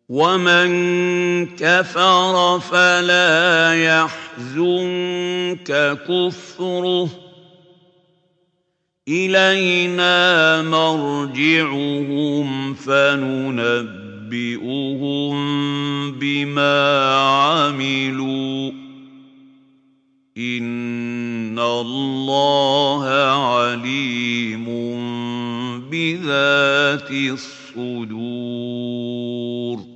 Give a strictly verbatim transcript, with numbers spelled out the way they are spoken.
وَمَن كَفَرَ فَلَا يَحْزُنكَ كُفْرُهُ ۚ إِلَيْنَا مَرْجِعُهُمْ فَنُنَبِّئُهُم بِمَا عَمِلُوا ۚ إِنَّ اللَّهَ عَلِيمٌ بِذَاتِ الصُّدُورِ.